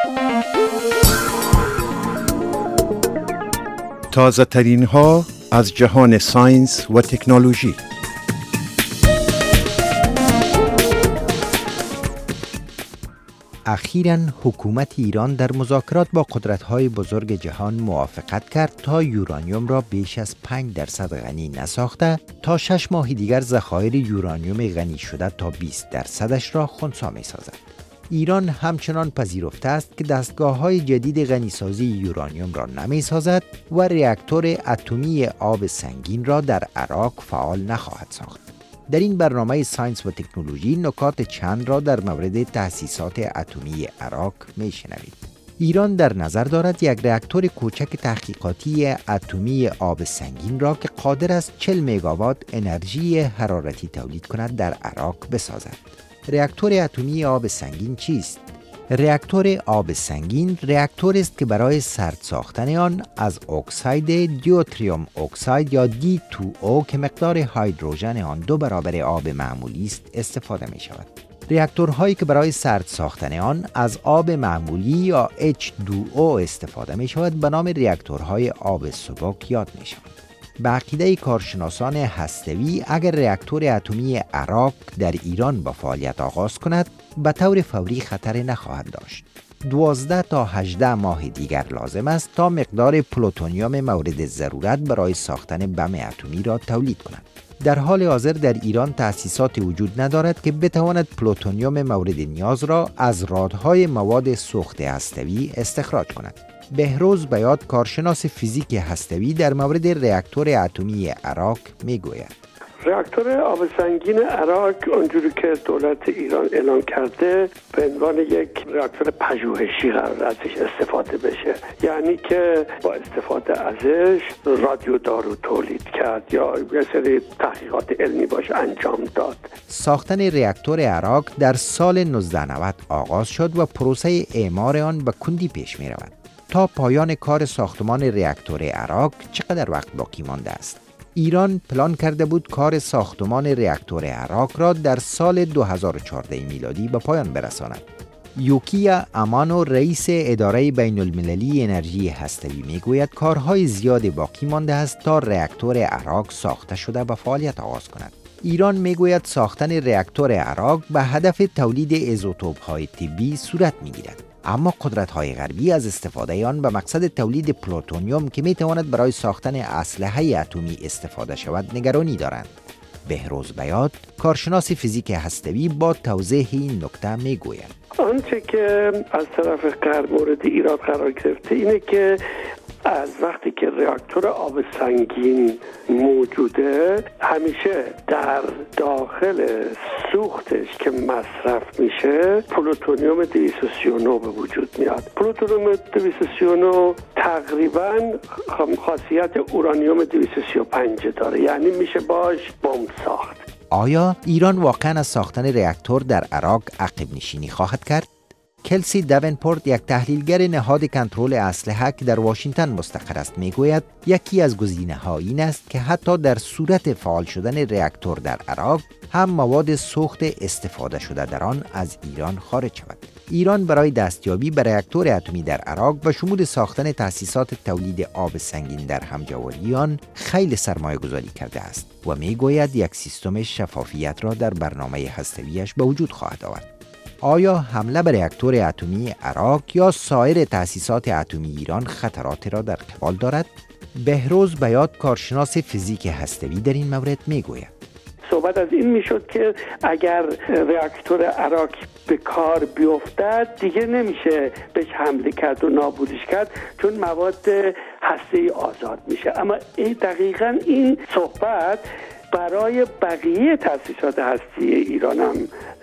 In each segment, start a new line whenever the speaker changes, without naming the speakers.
تازه ترین ها از جهان ساینس و تکنولوژی.
اخیراً حکومت ایران در مذاکرات با قدرت‌های بزرگ جهان موافقت کرد تا یورانیوم را بیش از 5% غنی نساخته تا 6 ماه دیگر ذخایر یورانیوم غنی شده تا 20% را خنثی می‌سازد. ایران همچنان پذیرفته است که دستگاه‌های جدید غنیسازی یورانیوم را نمی‌سازد و راکتور اتمی آب سنگین را در عراق فعال نخواهد ساخت. در این برنامه ساینس و تکنولوژی نکات چند را در مورد تأسیسات اتمی عراق می‌شنوید. ایران در نظر دارد یک راکتور کوچک تحقیقاتی اتمی آب سنگین را که قادر است 40 مگاوات انرژی حرارتی تولید کند در عراق بسازد. راکتور اتمی آب سنگین چیست؟ راکتور آب سنگین راکتور است که برای سرد ساختن آن از اکساید دیوتریوم اکساید یا D2O که مقدار هیدروژن آن 2 برابر آب معمولی است استفاده می شود. راکتورهایی که برای سرد ساختن آن از آب معمولی یا H2O استفاده می شود به نام راکتورهای آب سبک یاد می شود. به عقیده کارشناسان هسته‌ای اگر راکتور اتمی عراق در ایران با فعالیت آغاز کند به طور فوری خطر نخواهد داشت. 12 تا 18 ماه دیگر لازم است تا مقدار پلوتونیوم مورد ضرورت برای ساختن بم اتمی را تولید کند. در حال حاضر در ایران تأسیسات وجود ندارد که بتواند پلوتونیوم مورد نیاز را از رادهای مواد سوخت هسته‌ای استخراج کند. بهروز بیات کارشناس فیزیک هسته‌ای در مورد راکتور اتمی عراق میگوید.
راکتور آب سنگین عراق اونجوری که دولت ایران اعلام کرده به عنوان یک راکتور پژوهشی قرار ازش استفاده بشه، یعنی که با استفاده ازش رادیودارو تولید کرد یا یه سری تحقیقات علمی باش انجام داد.
ساختن راکتور عراق در سال 1990 آغاز شد و پروسه اعمار آن به کندی پیش می رود. تا پایان کار ساختمان راکتور عراق چقدر وقت باقی مانده است؟ ایران پلان کرده بود کار ساختمان راکتور عراق را در سال 2014 میلادی به پایان برساند. یوکیا امانو رئیس اداره بین المللی انرژی هسته‌ای میگوید کارهای زیاد باقی مانده است تا راکتور عراق ساخته شده و فعالیت آغاز کند. ایران میگوید ساختن راکتور عراق به هدف تولید ایزوتوپ‌های طبی صورت میگیرد. اما قدرت‌های غربی از استفاده آن به مقصد تولید پلوتونیوم که میتواند برای ساختن اسلحه اتمی استفاده شود نگرانی دارند. بهروز بیات کارشناس فیزیک هسته‌ای با توضیح این نکته میگوید.
آنچه که از طرف غرب مورد ایراد قرار گرفته اینه که از وقتی که راکتور آب سنگین موجوده همیشه در داخل سوختش که مصرف میشه پلوتونیوم 239 به وجود میاد. پلوتونیوم 239 تقریبا خاصیت اورانیوم 235 داره، یعنی میشه باش بمب ساخت.
آیا ایران واقعا از ساختن راکتور در عراق عقب نشینی خواهد کرد؟ کلسی داونپورت یک تحلیلگر نهاد کنترل اسلحه که در واشنگتن مستقر است میگوید یکی از گزینه‌ها این است که حتی در صورت فعال شدن راکتور در عراق هم مواد سوخت استفاده شده در آن از ایران خارج شود. ایران برای دستیابی به راکتور اتمی در عراق و شمول ساختن تأسیسات تولید آب سنگین در همجواری آن خیلی سرمایه گذاری کرده است و میگوید یک سیستم شفافیت را در برنامه هسته‌ایش به وجود خواهد آورد. آیا حمله به راکتور اتمی عراق یا سایر تأسیسات اتمی ایران خطراتی را در قبال دارد؟ بهروز بیات کارشناس فیزیک هسته‌ای در این مورد میگوید.
صحبت از این میشد که اگر راکتور عراق به کار بیفتد دیگه نمیشه بهش حمله کرد و نابودش کرد چون مواد هسته‌ای آزاد میشه. اما دقیقاً این صحبت برای بقیه تأسیسات هستی ایران هم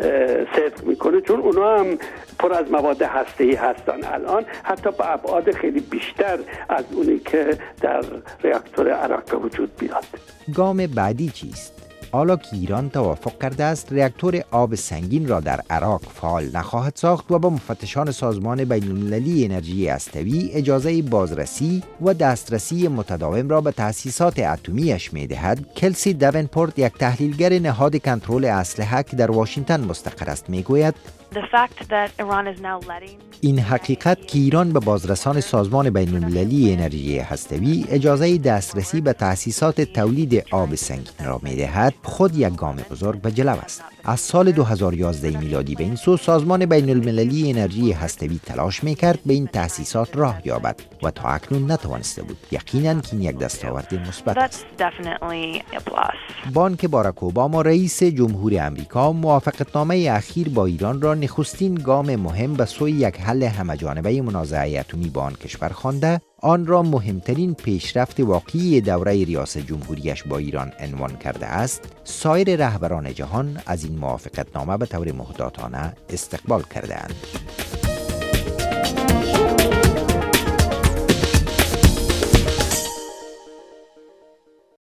صدق میکنه، چون اونا هم پر از مواد هسته‌ای هستن الان، حتی با ابعاد خیلی بیشتر از اونی که در راکتور عراق به وجود بیاد.
گام بعدی چیست؟ حالا که ایران توافق کرده است راکتور آب سنگین را در عراق فعال نخواهد ساخت و با مفتشان سازمان بین المللی انرژی هسته‌ای اجازه بازرسی و دسترسی متداوم را به تأسیسات اتمیش می‌دهد، کلسی داونپورت یک تحلیلگر نهاد کنترل اسلحه که در واشنگتن مستقر است میگوید این حقیقت که ایران به بازرسان سازمان بین‌المللی انرژی هسته‌ای اجازه دسترسی به تأسیسات تولید آب سنگین را می‌دهد، خود یک گام بزرگ به جلو است. از سال 2011 میلادی به این سو سازمان بین‌المللی انرژی هسته‌ای تلاش می‌کرد به این تأسیسات راه یابد و تا اکنون نتوانسته بود. یقیناً که این یک دستاورد مثبت است. بانک باراک اوباما رئیس جمهور امریکا موافقتنامه اخیر با ایران را نخستین گام مهم به سوی یک حل همه‌جانبه منازعه اتمی با آن کشور خوانده، آن را مهمترین پیشرفت واقعی دوره ریاست جمهوریش با ایران عنوان کرده است. سایر رهبران جهان از این موافقتنامه به طور محتاطانه استقبال کرده‌اند.